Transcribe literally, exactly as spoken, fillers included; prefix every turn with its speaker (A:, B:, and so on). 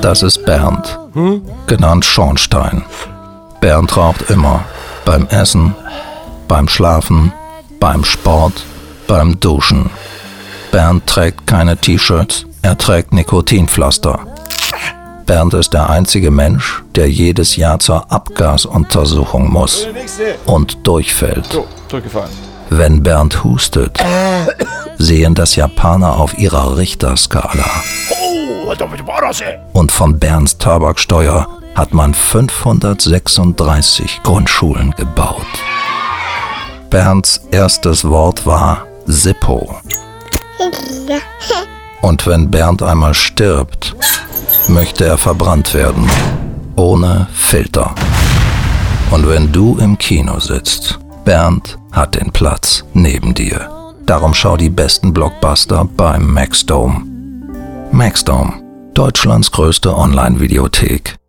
A: Das ist Bernd, genannt Schornstein. Bernd raucht immer. Beim Essen, beim Schlafen, beim Sport, beim Duschen. Bernd trägt keine T-Shirts, er trägt Nikotinpflaster. Bernd ist der einzige Mensch, der jedes Jahr zur Abgasuntersuchung muss und durchfällt.
B: So, durchgefallen.
A: Wenn Bernd hustet, sehen das Japaner auf ihrer Richterskala. Und von Bernds Tabaksteuer hat man fünfhundertsechsunddreißig Grundschulen gebaut. Bernds erstes Wort war Sippo. Und wenn Bernd einmal stirbt, möchte er verbrannt werden, ohne Filter. Und wenn du im Kino sitzt, Bernd hat den Platz neben dir. Darum schau die besten Blockbuster beim Maxdome. Maxdome, Deutschlands größte Online-Videothek.